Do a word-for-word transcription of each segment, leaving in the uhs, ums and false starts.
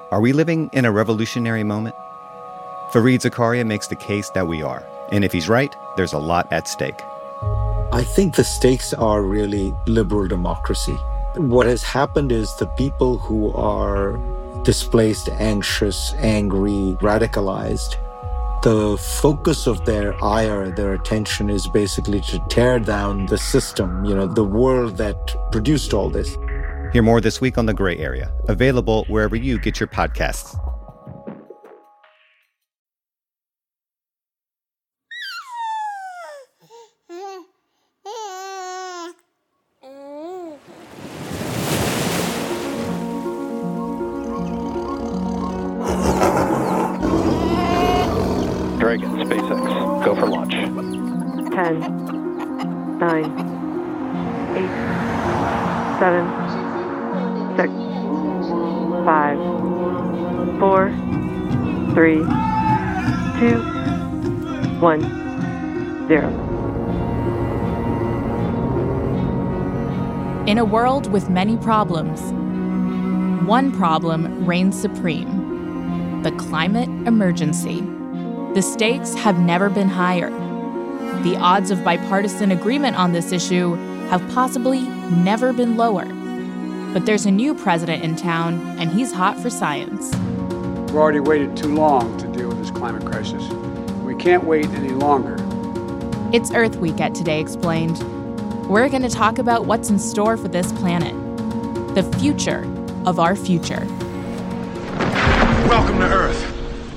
Are we living in a revolutionary moment? Fareed Zakaria makes the case that we are. And if he's right, there's a lot at stake. I think the stakes are really liberal democracy. What has happened is the people who are displaced, anxious, angry, radicalized, the focus of their ire, their attention is basically to tear down the system, you know, the world that produced all this. Hear more this week on The Gray Area, available wherever you get your podcasts. Dragon, SpaceX, go for launch. Ten, nine, eight, seven, six, five, four, three, two, one, zero. In a world with many problems, one problem reigns supreme: the climate emergency. The stakes have never been higher. The odds of bipartisan agreement on this issue have possibly never been lower. But there's a new president in town, and he's hot for science. We've already waited too long to deal with this climate crisis. We can't wait any longer. It's Earth Week at Today Explained. We're going to talk about what's in store for this planet, the future of our future. Welcome to Earth.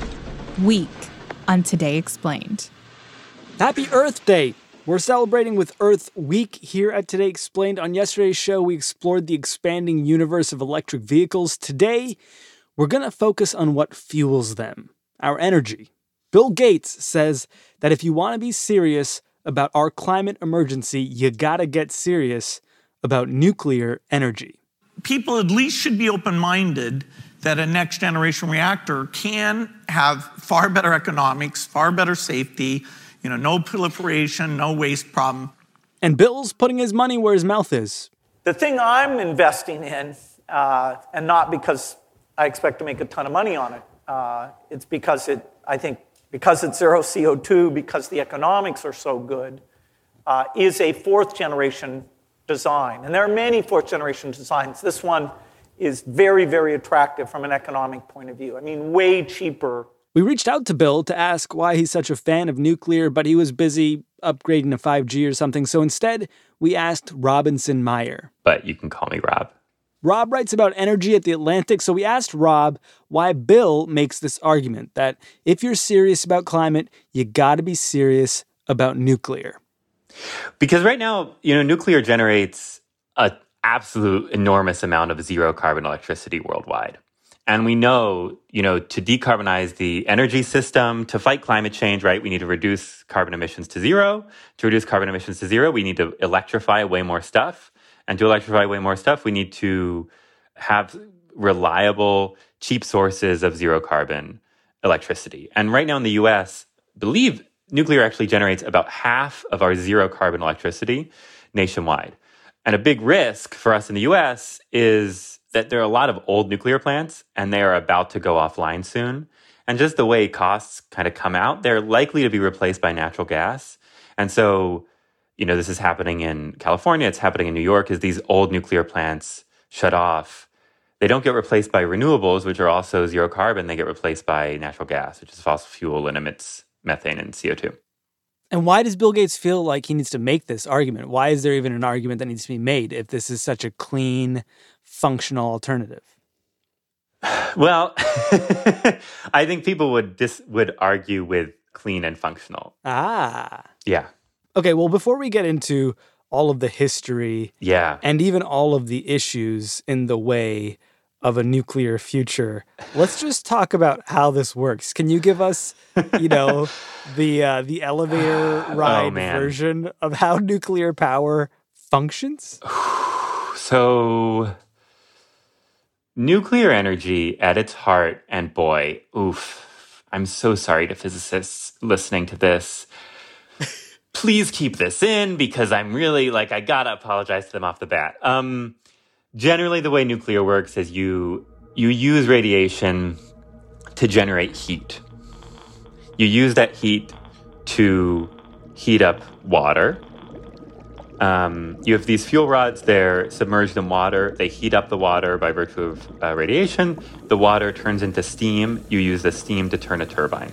Week on Today Explained. Happy Earth Day! We're celebrating with Earth Week here at Today Explained. On yesterday's show, we explored the expanding universe of electric vehicles. Today, we're going to focus on what fuels them, our energy. Bill Gates says that if you want to be serious about our climate emergency, you gotta get serious about nuclear energy. People at least should be open-minded that a next-generation reactor can have far better economics, far better safety, you know, no proliferation, no waste problem. And Bill's putting his money where his mouth is. The thing I'm investing in, uh, and not because I expect to make a ton of money on it, uh, it's because it, I think, because it's zero C O two, because the economics are so good, uh, is a fourth-generation design. And there are many fourth-generation designs. This one is very, very attractive from an economic point of view. I mean, way cheaper. We reached out to Bill to ask why he's such a fan of nuclear, but he was busy upgrading to five G or something. So instead, we asked Robinson Meyer. But you can call me Rob. Rob writes about energy at The Atlantic, so we asked Rob why Bill makes this argument that if you're serious about climate, you gotta be serious about nuclear. Because right now, you know, nuclear generates an absolute enormous amount of zero carbon electricity worldwide. And we know, you know, to decarbonize the energy system, to fight climate change, right, we need to reduce carbon emissions to zero. To reduce carbon emissions to zero, we need to electrify way more stuff. And to electrify way more stuff, we need to have reliable, cheap sources of zero carbon electricity. And right now in the U S, I believe nuclear actually generates about half of our zero carbon electricity nationwide. And a big risk for us in the U S is that there are a lot of old nuclear plants and they are about to go offline soon. And just the way costs kind of come out, they're likely to be replaced by natural gas. And so, you know, this is happening in California, it's happening in New York, as these old nuclear plants shut off. They don't get replaced by renewables, which are also zero carbon. They get replaced by natural gas, which is fossil fuel and emits methane and C O two. And why does Bill Gates feel like he needs to make this argument? Why is there even an argument that needs to be made if this is such a clean, functional alternative? Well, I think people would dis- would argue with clean and functional. Ah. Yeah. Okay, well, before we get into all of the history yeah. and even all of the issues in the way of a nuclear future, let's just talk about how this works. Can you give us, you know, the uh, the elevator ride oh, version of how nuclear power functions? So, nuclear energy at its heart, and boy, oof, I'm so sorry to physicists listening to this. Please keep this in because I'm really, like, I gotta apologize to them off the bat. Um, generally, the way nuclear works is you you use radiation to generate heat. You use that heat to heat up water. Um, you have these fuel rods, they're submerged in water. They heat up the water by virtue of uh, radiation. The water turns into steam. You use the steam to turn a turbine.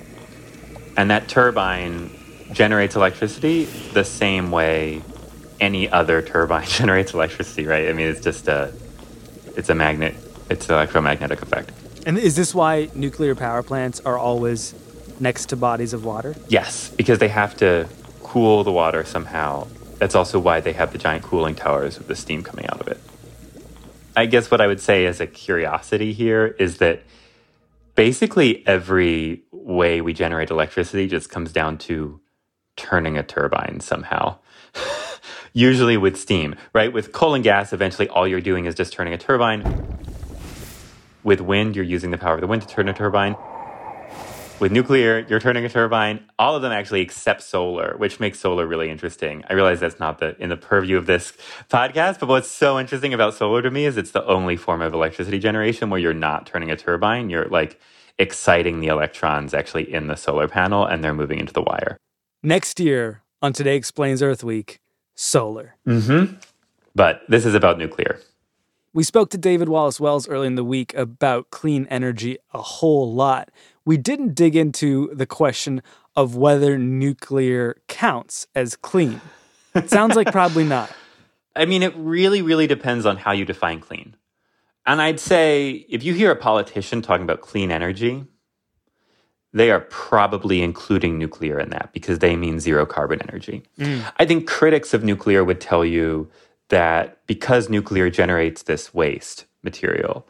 And that turbine generates electricity the same way any other turbine generates electricity, right? I mean, it's just a, it's a magnet, it's an electromagnetic effect. And is this why nuclear power plants are always next to bodies of water? Yes, because they have to cool the water somehow. That's also why they have the giant cooling towers with the steam coming out of it. I guess what I would say as a curiosity here is that basically every way we generate electricity just comes down to turning a turbine somehow. Usually with steam, right? With coal and gas, eventually all you're doing is just turning a turbine. With wind, you're using the power of the wind to turn a turbine. With nuclear, you're turning a turbine. All of them actually except solar, which makes solar really interesting. I realize that's not the in the purview of this podcast, but what's so interesting about solar to me is it's the only form of electricity generation where you're not turning a turbine. You're like exciting the electrons actually in the solar panel and they're moving into the wire. Next year on Today Explains Earth Week, solar. Mm-hmm. But this is about nuclear. We spoke to David Wallace Wells early in the week about clean energy a whole lot. We didn't dig into the question of whether nuclear counts as clean. It sounds like probably not. I mean, it really, really depends on how you define clean. And I'd say if you hear a politician talking about clean energy, they are probably including nuclear in that because they mean zero carbon energy. Mm. I think critics of nuclear would tell you that because nuclear generates this waste material,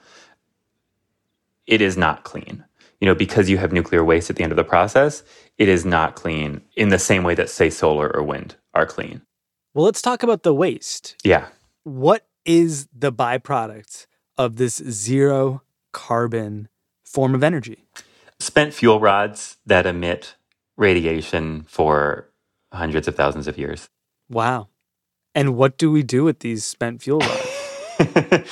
it is not clean. You know, because you have nuclear waste at the end of the process, it is not clean in the same way that, say, solar or wind are clean. Well, let's talk about the waste. Yeah. What is the byproduct of this zero carbon form of energy? Spent fuel rods that emit radiation for hundreds of thousands of years. Wow. And what do we do with these spent fuel rods?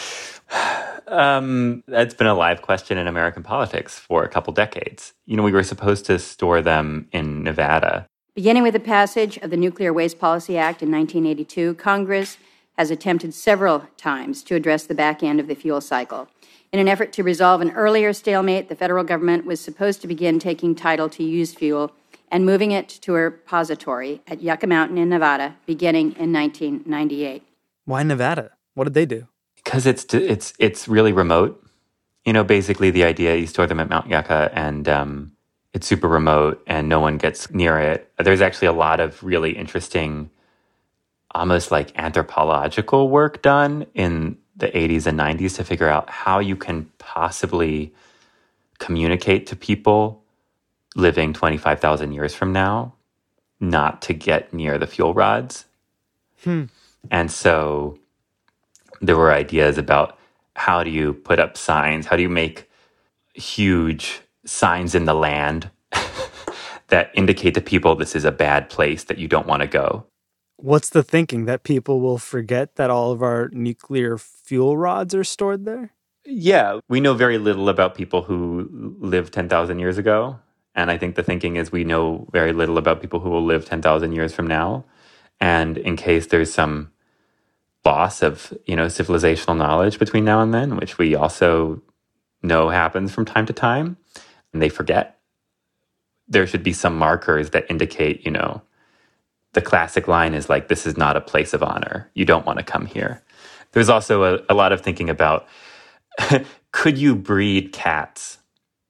um, that's been a live question in American politics for a couple decades. You know, we were supposed to store them in Nevada. Beginning with the passage of the Nuclear Waste Policy Act in nineteen eighty-two, Congress has attempted several times to address the back end of the fuel cycle. In an effort to resolve an earlier stalemate, the federal government was supposed to begin taking title to used fuel and moving it to a repository at Yucca Mountain in Nevada, beginning in nineteen ninety-eight. Why Nevada? What did they do? Because it's it's it's really remote. You know, basically the idea, you store them at Mount Yucca and um, it's super remote and no one gets near it. There's actually a lot of really interesting, almost like anthropological work done in the eighties and nineties to figure out how you can possibly communicate to people living twenty-five thousand years from now, not to get near the fuel rods. Hmm. And so there were ideas about how do you put up signs? How do you make huge signs in the land that indicate to people this is a bad place that you don't want to go? What's the thinking? That people will forget that all of our nuclear fuel rods are stored there? Yeah, we know very little about people who lived ten thousand years ago. And I think the thinking is we know very little about people who will live ten thousand years from now. And in case there's some loss of, you know, civilizational knowledge between now and then, which we also know happens from time to time, and they forget, there should be some markers that indicate, you know, the classic line is like, this is not a place of honor. You don't want to come here. There's also a, a lot of thinking about, could you breed cats?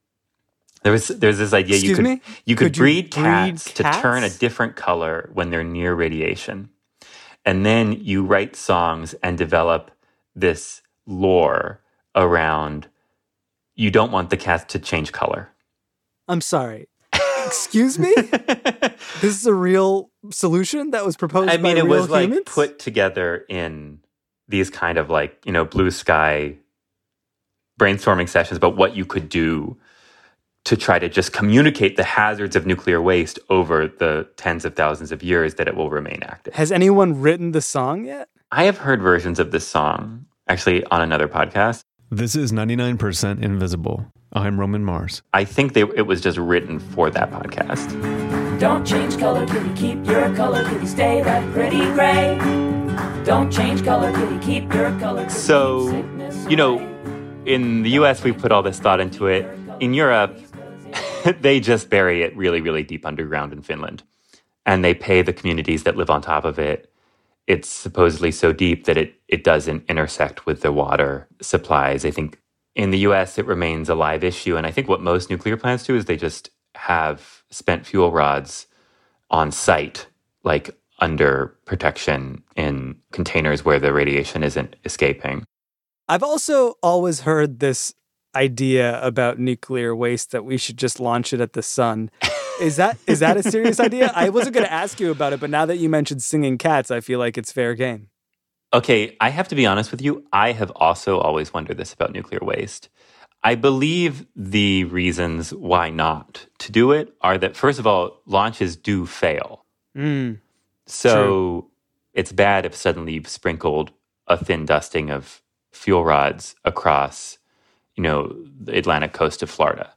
There was, there's this idea Excuse you could me? you could, Could you breed, breed cats, cats? to turn a different color when they're near radiation. And then you write songs and develop this lore around you don't want the cats to change color. I'm sorry. Excuse me? This is a real solution that was proposed I by mean, it real was like humans? put together in these kind of like, you know, blue sky brainstorming sessions about what you could do to try to just communicate the hazards of nuclear waste over the tens of thousands of years that it will remain active. Has anyone written the song yet? I have heard versions of this song, actually on another podcast. This is ninety-nine percent Invisible. I'm Roman Mars. I think they, it was just written for that podcast. Don't change color, kitty, keep your color, kitty, stay that pretty gray. Don't change color, kitty, keep your color, kitty, so, you know, in the U S, we put all this thought into it. In Europe, they just bury it really, really deep underground in Finland. And they pay the communities that live on top of it. It's supposedly so deep that it, it doesn't intersect with the water supplies. I think in the U S, it remains a live issue. And I think what most nuclear plants do is they just have spent fuel rods on site, like under protection in containers where the radiation isn't escaping. I've also always heard this idea about nuclear waste that we should just launch it at the sun. Is that is that a serious idea? I wasn't going to ask you about it, but now that you mentioned singing cats, I feel like it's fair game. Okay, I have to be honest with you. I have also always wondered this about nuclear waste. I believe the reasons why not to do it are that, first of all, launches do fail. Mm, so true. It's bad if suddenly you've sprinkled a thin dusting of fuel rods across, you know, the Atlantic coast of Florida.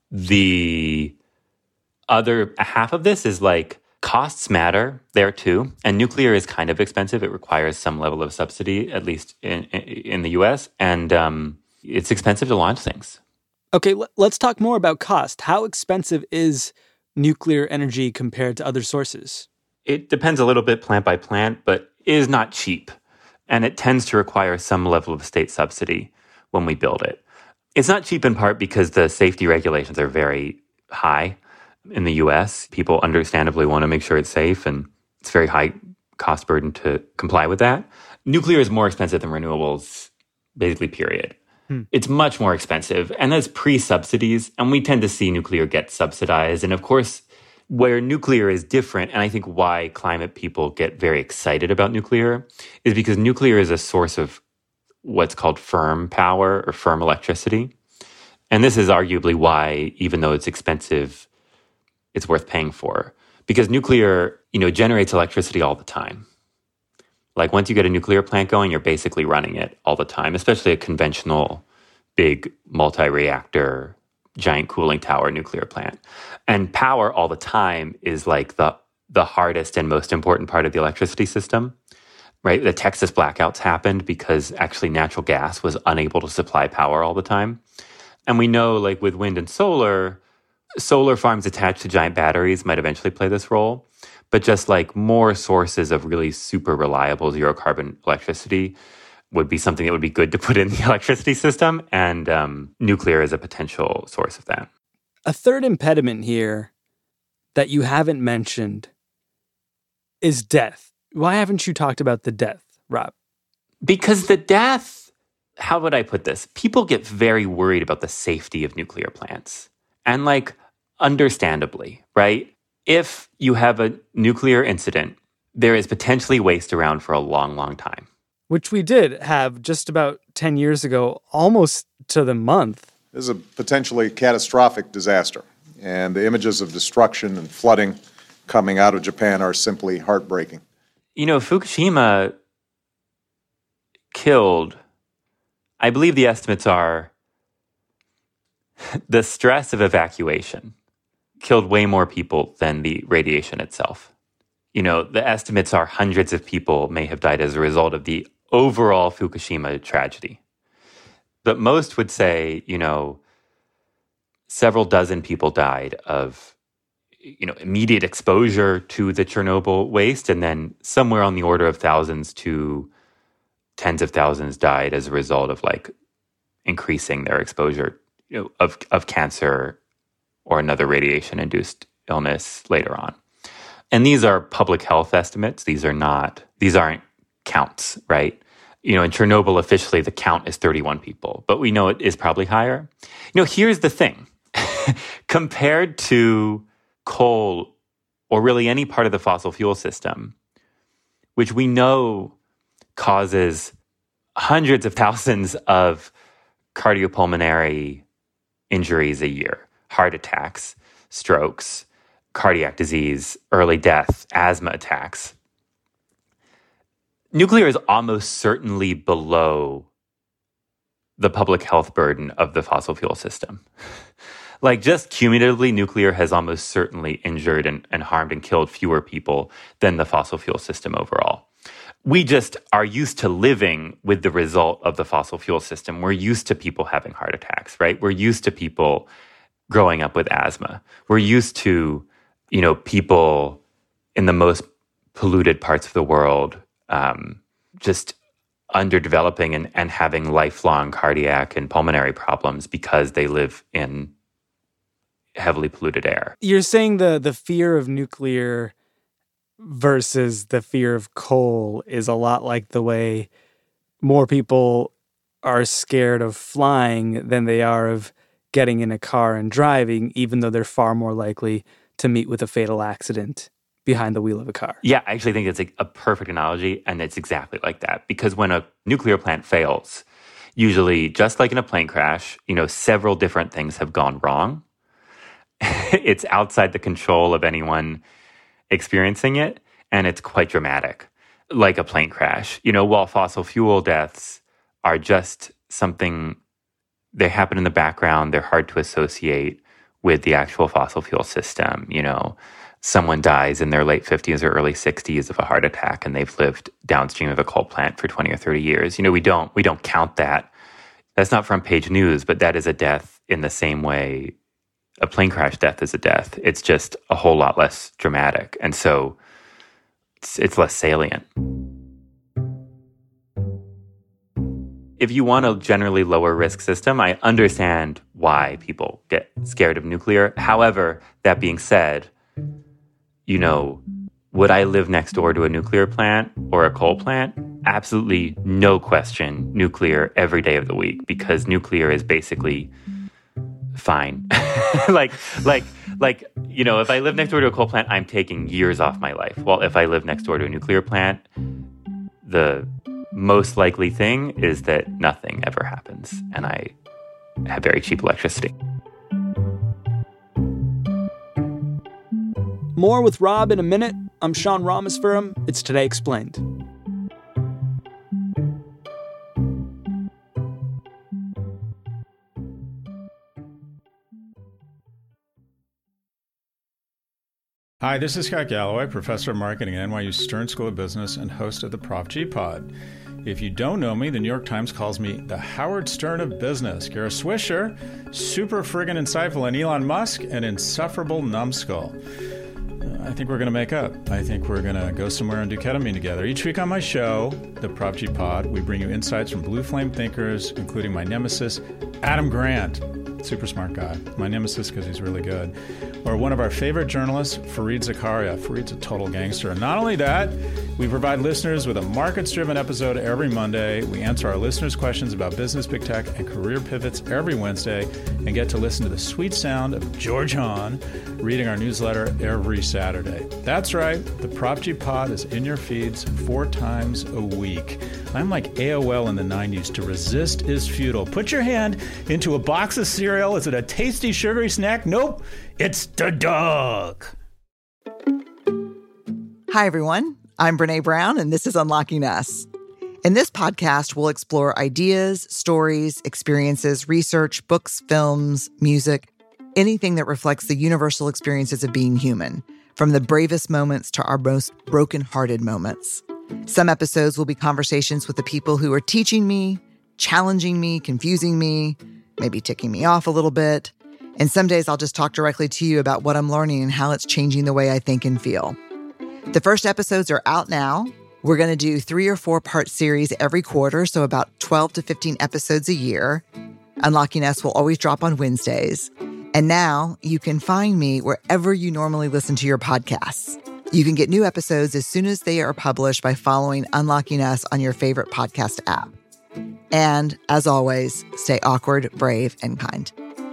The other half of this is like costs matter there too. And nuclear is kind of expensive. It requires some level of subsidy, at least in, in, in the U S. And um, it's expensive to launch things. Okay, l- let's talk more about cost. How expensive is nuclear energy compared to other sources? It depends a little bit plant by plant, but is not cheap. And it tends to require some level of state subsidy when we build it. It's not cheap in part because the safety regulations are very high in the U S. People understandably want to make sure it's safe, and it's very high cost burden to comply with that. Nuclear is more expensive than renewables, basically, period. Hmm. It's much more expensive, and that's pre-subsidies, and we tend to see nuclear get subsidized. And of course, where nuclear is different, and I think why climate people get very excited about nuclear, is because nuclear is a source of what's called firm power or firm electricity. And this is arguably why, even though it's expensive, it's worth paying for. Because nuclear, you know, generates electricity all the time. Like once you get a nuclear plant going, you're basically running it all the time, especially a conventional big multi-reactor giant cooling tower nuclear plant. And power all the time is like the the hardest and most important part of the electricity system, right? The Texas blackouts happened because actually natural gas was unable to supply power all the time. And we know, like with wind and solar, solar farms attached to giant batteries might eventually play this role. But just like more sources of really super reliable zero carbon electricity would be something that would be good to put in the electricity system, and um, nuclear is a potential source of that. A third impediment here that you haven't mentioned is death. Why haven't you talked about the death, Rob? Because the death, how would I put this? People get very worried about the safety of nuclear plants. And like, understandably, right? If you have a nuclear incident, there is potentially waste around for a long, long time. Which we did have just about ten years ago, almost to the month. This is a potentially catastrophic disaster, and the images of destruction and flooding coming out of Japan are simply heartbreaking. You know, Fukushima killed, I believe the estimates are, the stress of evacuation killed way more people than the radiation itself. You know, the estimates are hundreds of people may have died as a result of the overall Fukushima tragedy. But most would say, you know, several dozen people died of, you know, immediate exposure to the Chernobyl waste, and then somewhere on the order of thousands to tens of thousands died as a result of like increasing their exposure, you know, of of cancer or another radiation-induced illness later on. And these are public health estimates. These are not, these aren't counts, right? You know, in Chernobyl, officially, the count is thirty-one people, but we know it is probably higher. You know, here's the thing. Compared to coal, or really any part of the fossil fuel system, which we know causes hundreds of thousands of cardiopulmonary injuries a year, heart attacks, strokes, cardiac disease, early death, asthma attacks. Nuclear is almost certainly below the public health burden of the fossil fuel system. Like, just cumulatively, nuclear has almost certainly injured and, and harmed and killed fewer people than the fossil fuel system overall. We just are used to living with the result of the fossil fuel system. We're used to people having heart attacks, right? We're used to people growing up with asthma. We're used to, you know, people in the most polluted parts of the world um, just underdeveloping and, and having lifelong cardiac and pulmonary problems because they live in heavily polluted air. You're saying the the fear of nuclear versus the fear of coal is a lot like the way more people are scared of flying than they are of getting in a car and driving, even though they're far more likely to meet with a fatal accident behind the wheel of a car. Yeah, I actually think it's a, a perfect analogy, and it's exactly like that. Because when a nuclear plant fails, usually, just like in a plane crash, you know, several different things have gone wrong. It's outside the control of anyone experiencing it, and it's quite dramatic, like a plane crash. You know, while fossil fuel deaths are just something, they happen in the background, they're hard to associate with the actual fossil fuel system. You know, someone dies in their late fifties or early sixties of a heart attack, and they've lived downstream of a coal plant for twenty or thirty years. You know, we don't we don't count that. That's not front page news, but that is a death in the same way a plane crash death is a death. It's just a whole lot less dramatic. And so it's, it's less salient. If you want a generally lower risk system, I understand why people get scared of nuclear. However, that being said, you know, would I live next door to a nuclear plant or a coal plant? Absolutely no question, nuclear every day of the week, because nuclear is basically fine. like, like, like, you know, if I live next door to a coal plant, I'm taking years off my life. Well, if I live next door to a nuclear plant, the most likely thing is that nothing ever happens, and I have very cheap electricity. More with Rob in a minute. I'm Sean Rameswaram. It's Today Explained. Hi, this is Scott Galloway, professor of marketing at N Y U Stern School of Business and host of the Prof G Pod. If you don't know me, the New York Times calls me the Howard Stern of business. Kara Swisher, super friggin' insightful, and Elon Musk, an insufferable numbskull. I think we're going to make up. I think we're going to go somewhere and do ketamine together. Each week on my show, the Prof G Pod, we bring you insights from blue flame thinkers, including my nemesis, Adam Grant. Super smart guy. My nemesis because he's really good. Or one of our favorite journalists, Fareed Zakaria. Fareed's a total gangster. And not only that, we provide listeners with a markets-driven episode every Monday. We answer our listeners' questions about business, big tech, and career pivots every Wednesday, and get to listen to the sweet sound of George Hahn reading our newsletter every Saturday. That's right. The Prop G Pod is in your feeds four times a week. I'm like A O L in the nineties. To resist is futile. Put your hand into a box of cereal. Is it a tasty, sugary snack? Nope. It's the dog. Hi, everyone. I'm Brene Brown, and this is Unlocking Us. In this podcast, we'll explore ideas, stories, experiences, research, books, films, music, anything that reflects the universal experiences of being human, from the bravest moments to our most broken-hearted moments. Some episodes will be conversations with the people who are teaching me, challenging me, confusing me, maybe ticking me off a little bit. And some days I'll just talk directly to you about what I'm learning and how it's changing the way I think and feel. The first episodes are out now. We're going to do three or four part series every quarter, so about twelve to fifteen episodes a year. Unlocking Us will always drop on Wednesdays. And now you can find me wherever you normally listen to your podcasts. You can get new episodes as soon as they are published by following Unlocking Us on your favorite podcast app. And as always, stay awkward, brave, and kind.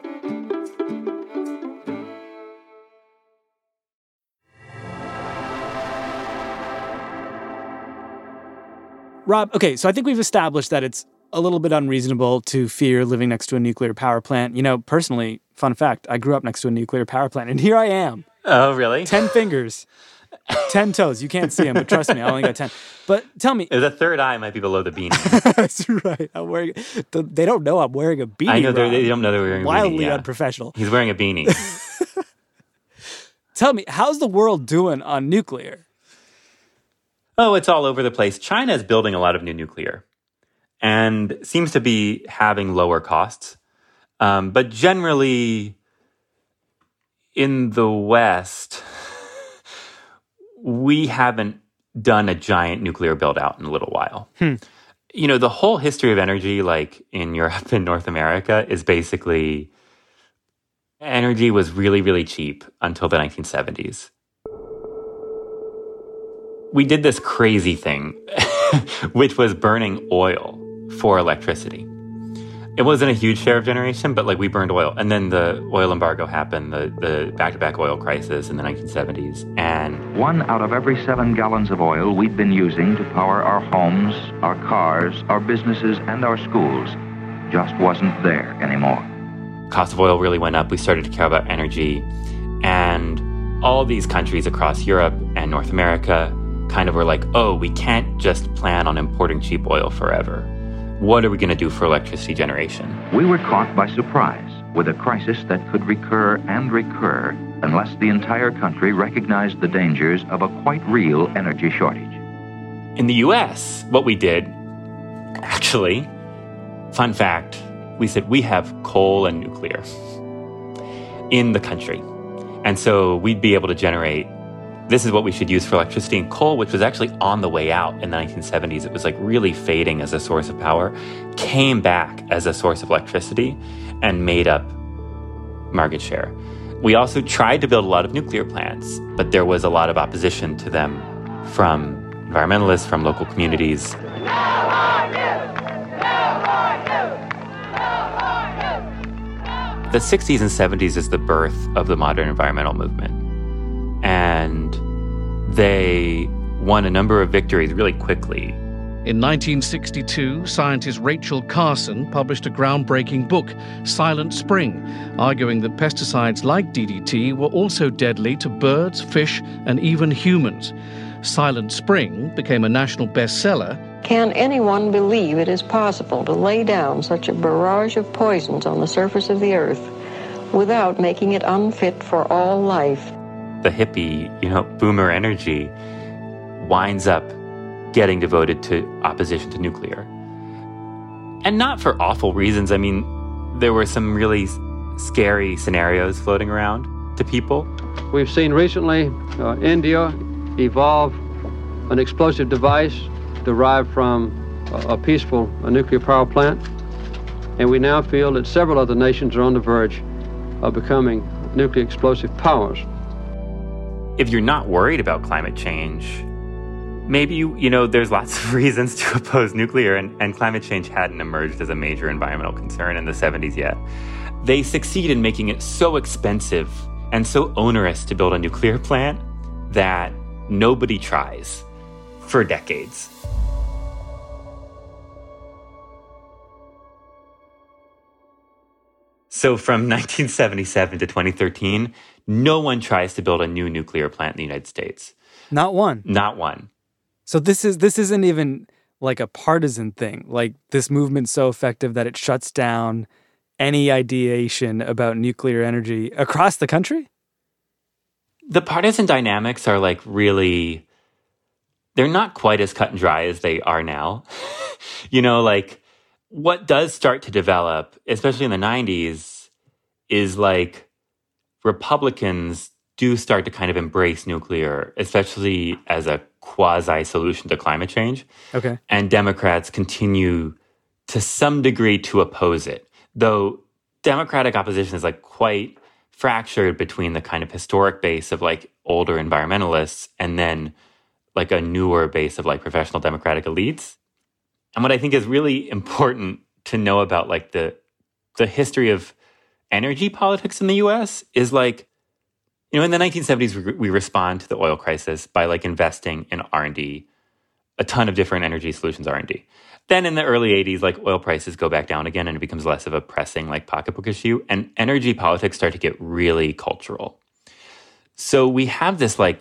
Rob, okay, so I think we've established that it's a little bit unreasonable to fear living next to a nuclear power plant. You know, personally, fun fact, I grew up next to a nuclear power plant, and here I am. Oh, really? Ten fingers. ten toes. You can't see them, but trust me, I only got ten. But tell me. The third eye might be below the beanie. That's right. I'm wearing. The, they don't know I'm wearing a beanie. I know they don't know they're wearing a beanie. Wildly yeah. unprofessional. He's wearing a beanie. Tell me, how's the world doing on nuclear? Oh, it's all over the place. China is building a lot of new nuclear and seems to be having lower costs. Um, but generally, in the West, we haven't done a giant nuclear build out in a little while. Hmm. You know, the whole history of energy, like in Europe and North America, is basically energy was really, really cheap until the nineteen seventies. We did this crazy thing, which was burning oil for electricity. It wasn't a huge share of generation, but like we burned oil. And then the oil embargo happened, the, the back-to-back oil crisis in the nineteen seventies. And one out of every seven gallons of oil we'd been using to power our homes, our cars, our businesses, and our schools just wasn't there anymore. Cost of oil really went up. We started to care about energy. And all these countries across Europe and North America kind of were like, oh, we can't just plan on importing cheap oil forever. What are we going to do for electricity generation? We were caught by surprise with a crisis that could recur and recur unless the entire country recognized the dangers of a quite real energy shortage. In the U S, what we did, actually, fun fact, we said we have coal and nuclear in the country. And so we'd be able to generate, this is what we should use for electricity. And coal, which was actually on the way out in the nineteen seventies, it was like really fading as a source of power, came back as a source of electricity and made up market share. We also tried to build a lot of nuclear plants, but there was a lot of opposition to them from environmentalists, from local communities. The sixties and seventies is the birth of the modern environmental movement. And they won a number of victories really quickly. In nineteen sixty-two, scientist Rachel Carson published a groundbreaking book, Silent Spring, arguing that pesticides like D D T were also deadly to birds, fish, and even humans. Silent Spring became a national bestseller. Can anyone believe it is possible to lay down such a barrage of poisons on the surface of the earth without making it unfit for all life? The hippie, you know, boomer energy winds up getting devoted to opposition to nuclear. And not for awful reasons. I mean, there were some really scary scenarios floating around to people. We've seen recently uh, India evolve an explosive device derived from a, a peaceful a nuclear power plant. And we now feel that several other nations are on the verge of becoming nuclear explosive powers. If you're not worried about climate change, maybe, you, you know, there's lots of reasons to oppose nuclear, and, and climate change hadn't emerged as a major environmental concern in the seventies yet. They succeed in making it so expensive and so onerous to build a nuclear plant that nobody tries for decades. So from nineteen seventy-seven to twenty thirteen, no one tries to build a new nuclear plant in the United States. Not one. Not one. So this is this isn't even like a partisan thing. Like, this movement's so effective that it shuts down any ideation about nuclear energy across the country? The partisan dynamics are like really, they're not quite as cut and dry as they are now. You know, like, what does start to develop, especially in the nineties, is like Republicans do start to kind of embrace nuclear, especially as a quasi-solution to climate change. Okay. And Democrats continue to some degree to oppose it, though Democratic opposition is like quite fractured between the kind of historic base of like older environmentalists and then like a newer base of like professional Democratic elites. And what I think is really important to know about like the the history of energy politics in the U S is like, you know, in the nineteen seventies, we, we respond to the oil crisis by like investing in R and D, a ton of different energy solutions R and D. Then in the early eighties, like oil prices go back down again and it becomes less of a pressing like pocketbook issue, and energy politics start to get really cultural. So we have this like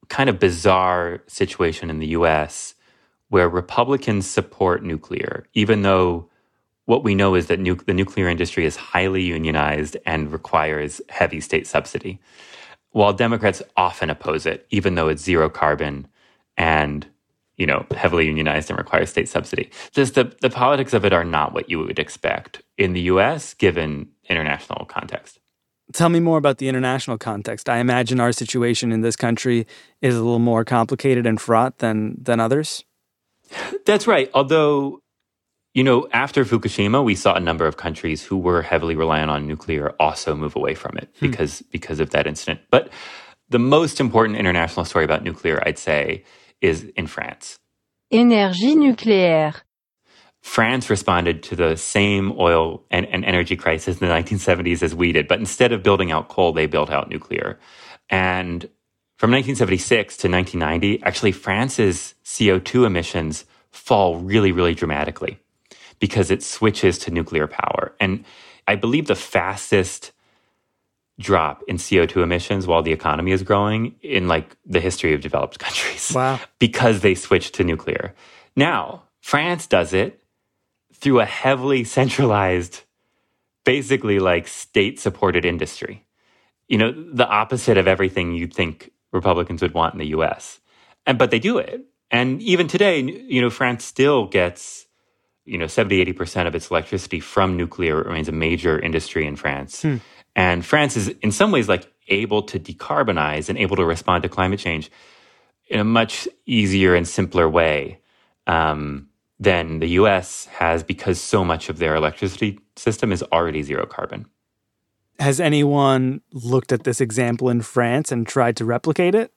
kind of bizarre situation in the U S where Republicans support nuclear, even though what we know is that nu- the nuclear industry is highly unionized and requires heavy state subsidy, while Democrats often oppose it, even though it's zero carbon and, you know, heavily unionized and requires state subsidy. Just the, the politics of it are not what you would expect in the U S, given international context. Tell me more about the international context. I imagine our situation in this country is a little more complicated and fraught than than others. That's right. Although, you know, after Fukushima, we saw a number of countries who were heavily reliant on nuclear also move away from it Hmm. because because of that incident. But the most important international story about nuclear, I'd say, is in France. Énergie nucléaire. France responded to the same oil and, and energy crisis in the nineteen seventies as we did, but instead of building out coal, they built out nuclear. And from nineteen seventy-six to nineteen ninety, actually France's C O two emissions fall really, really dramatically because it switches to nuclear power. And I believe the fastest drop in C O two emissions while the economy is growing in like the history of developed countries. Wow. Because they switched to nuclear. Now, France does it through a heavily centralized, basically like state-supported industry. You know, the opposite of everything you'd think Republicans would want in the U S. And but they do it. And even today, you know, France still gets, you know, seventy, eighty percent of its electricity from nuclear. It remains a major industry in France. Hmm. And France is in some ways like able to decarbonize and able to respond to climate change in a much easier and simpler way um, than the U S has, because so much of their electricity system is already zero carbon. Has anyone looked at this example in France and tried to replicate it?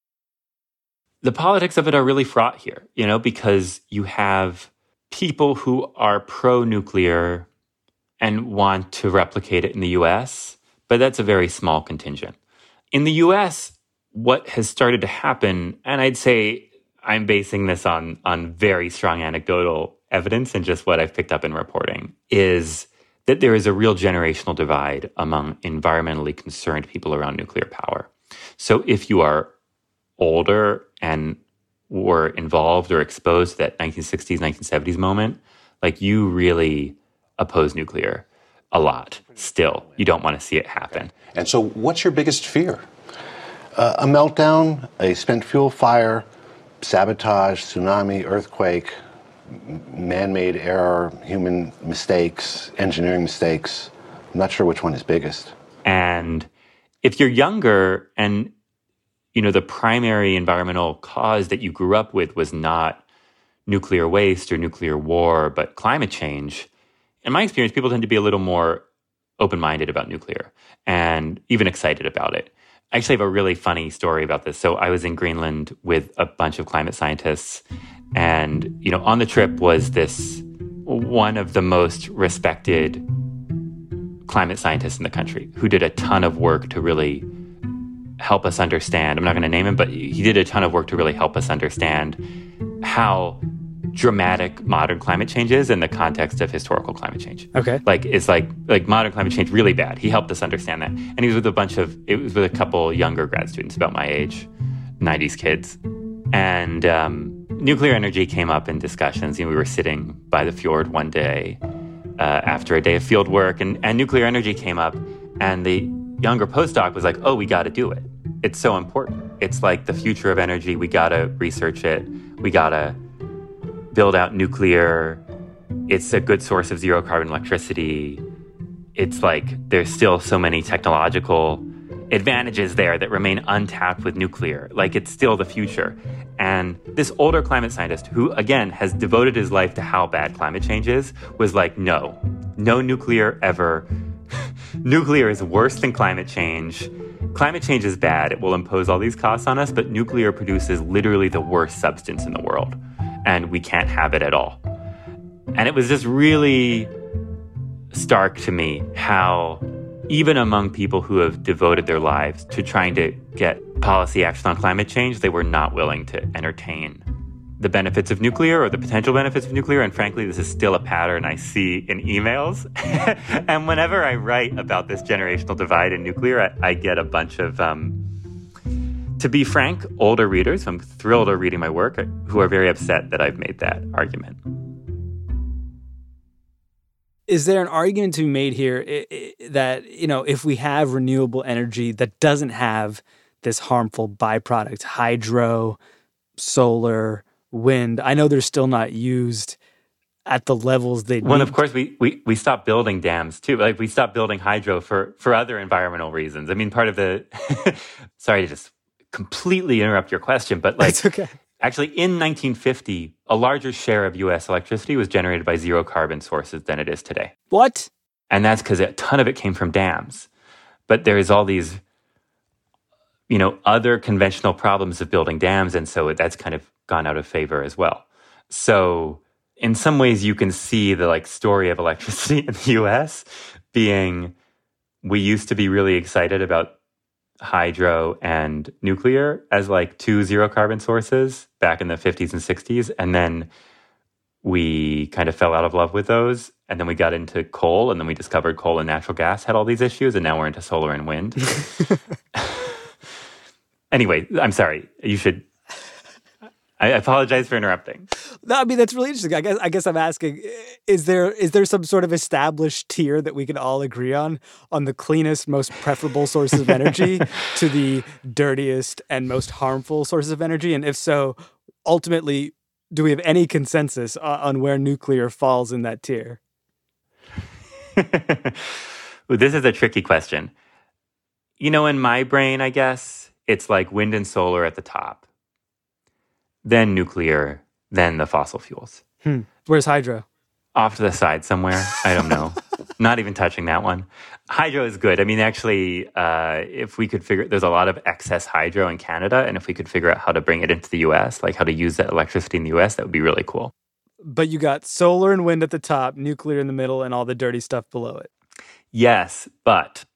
The politics of it are really fraught here, you know, because you have people who are pro-nuclear and want to replicate it in the U S, but that's a very small contingent. In the U S, what has started to happen, and I'd say I'm basing this on, on very strong anecdotal evidence and just what I've picked up in reporting, is that there is a real generational divide among environmentally concerned people around nuclear power. So if you are older and were involved or exposed to that nineteen sixties, nineteen seventies moment, like you really oppose nuclear a lot still. You don't want to see it happen. And so what's your biggest fear? Uh, a meltdown, a spent fuel fire, sabotage, tsunami, earthquake, man-made error, human mistakes, engineering mistakes. I'm not sure which one is biggest. And if you're younger and, you know, the primary environmental cause that you grew up with was not nuclear waste or nuclear war, but climate change, in my experience, people tend to be a little more open-minded about nuclear and even excited about it. I actually have a really funny story about this. So I was in Greenland with a bunch of climate scientists, and, you know, on the trip was this one of the most respected climate scientists in the country who did a ton of work to really help us understand. I'm not going to name him, but he did a ton of work to really help us understand how dramatic modern climate change is in the context of historical climate change. Okay. Like, it's like, like modern climate change really bad. He helped us understand that. And he was with a bunch of, it was with a couple younger grad students about my age, nineties kids. And um, nuclear energy came up in discussions. You know, we were sitting by the fjord one day uh, after a day of field work, and, and nuclear energy came up, and the younger postdoc was like, oh, we got to do it. It's so important. It's like the future of energy. We got to research it. We got to build out nuclear. It's a good source of zero carbon electricity. It's like there's still so many technological advantages there that remain untapped with nuclear. Like, it's still the future. And this older climate scientist, who again has devoted his life to how bad climate change is, was like, no, no nuclear ever. Nuclear is worse than climate change. Climate change is bad. It will impose all these costs on us, but nuclear produces literally the worst substance in the world, and we can't have it at all. And it was just really stark to me how even among people who have devoted their lives to trying to get policy action on climate change, they were not willing to entertain the benefits of nuclear or the potential benefits of nuclear. And frankly, this is still a pattern I see in emails. And whenever I write about this generational divide in nuclear, I, I get a bunch of um, to be frank, older readers, I'm thrilled are reading my work, who are very upset that I've made that argument. Is there an argument to be made here that, you know, if we have renewable energy that doesn't have this harmful byproduct, hydro, solar, wind, I know they're still not used at the levels they need? Well, of course, we, we, we stopped building dams, too. Like, we stopped building hydro for, for other environmental reasons. I mean, part of the... sorry to just completely interrupt your question, but like... It's okay. Actually, in nineteen fifty, a larger share of U S electricity was generated by zero-carbon sources than it is today. What? And that's because a ton of it came from dams. But there's all these, you know, other conventional problems of building dams, and so that's kind of gone out of favor as well. So in some ways, you can see the like story of electricity in the U S being, we used to be really excited about hydro and nuclear as like two zero carbon sources back in the fifties and sixties. And then we kind of fell out of love with those. And then we got into coal, and then we discovered coal and natural gas had all these issues. And now we're into solar and wind. Anyway, I'm sorry. You should... I apologize for interrupting. No, I mean, that's really interesting. I guess I guess I'm asking, is there is there some sort of established tier that we can all agree on, on the cleanest, most preferable sources of energy to the dirtiest and most harmful sources of energy? And if so, ultimately, do we have any consensus on where nuclear falls in that tier? Well, this is a tricky question. You know, in my brain, I guess, it's like wind and solar at the top. Then nuclear, then the fossil fuels. Hmm. Where's hydro? Off to the side somewhere. I don't know. Not even touching that one. Hydro is good. I mean, actually, uh, if we could figure... There's a lot of excess hydro in Canada, and if we could figure out how to bring it into the U S, like how to use that electricity in the U S, that would be really cool. But you got solar and wind at the top, nuclear in the middle, and all the dirty stuff below it. Yes, but...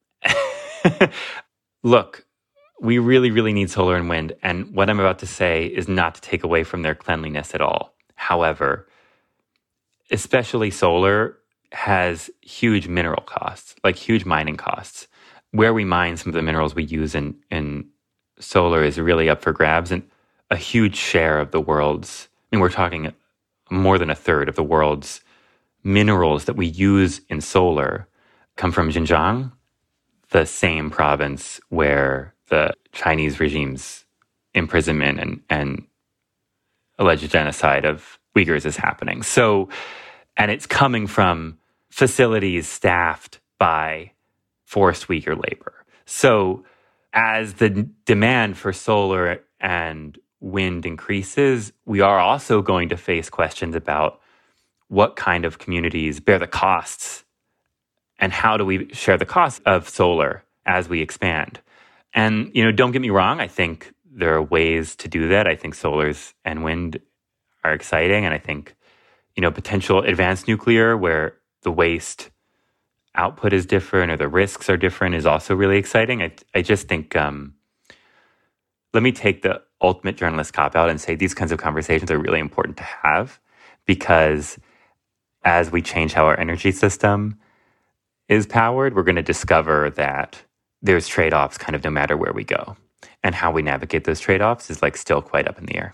Look... We really, really need solar and wind. And what I'm about to say is not to take away from their cleanliness at all. However, especially solar has huge mineral costs, like huge mining costs. Where we mine some of the minerals we use in, in solar is really up for grabs. And a huge share of the world's, I mean, we're talking more than a third of the world's minerals that we use in solar come from Xinjiang, the same province where the Chinese regime's imprisonment and, and alleged genocide of Uyghurs is happening. So, and it's coming from facilities staffed by forced Uyghur labor. So as the demand for solar and wind increases, we are also going to face questions about what kind of communities bear the costs and how do we share the cost of solar as we expand. And, you know, don't get me wrong, I think there are ways to do that. I think solars and wind are exciting. And I think, you know, potential advanced nuclear where the waste output is different or the risks are different is also really exciting. I, I just think, um, let me take the ultimate journalist cop-out and say these kinds of conversations are really important to have, because as we change how our energy system is powered, we're going to discover that there's trade-offs kind of no matter where we go. And how we navigate those trade-offs is like still quite up in the air.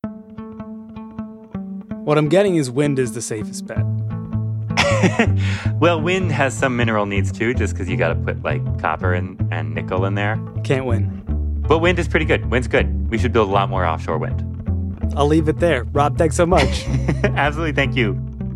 What I'm getting is wind is the safest bet. Well, wind has some mineral needs too, just because you got to put like copper and, and nickel in there. Can't win. But wind is pretty good. Wind's good. We should build a lot more offshore wind. I'll leave it there. Rob, thanks so much. Absolutely, thank you.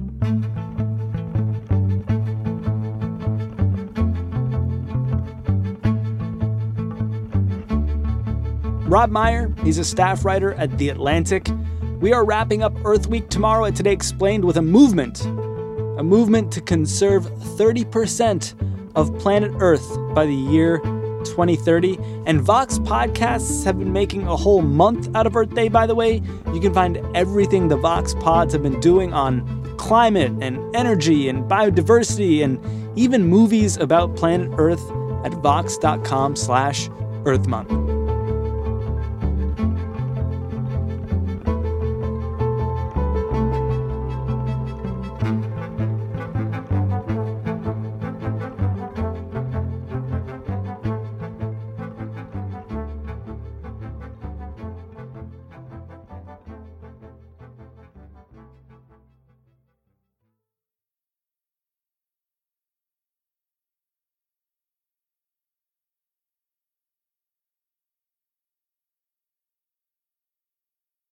Rob Meyer, he's a staff writer at The Atlantic. We are wrapping up Earth Week tomorrow at Today Explained with a movement. A movement to conserve thirty percent of planet Earth by the year twenty thirty. And Vox Podcasts have been making a whole month out of Earth Day, by the way. You can find everything the Vox Pods have been doing on climate and energy and biodiversity and even movies about planet Earth at vox.com slash Earth Month.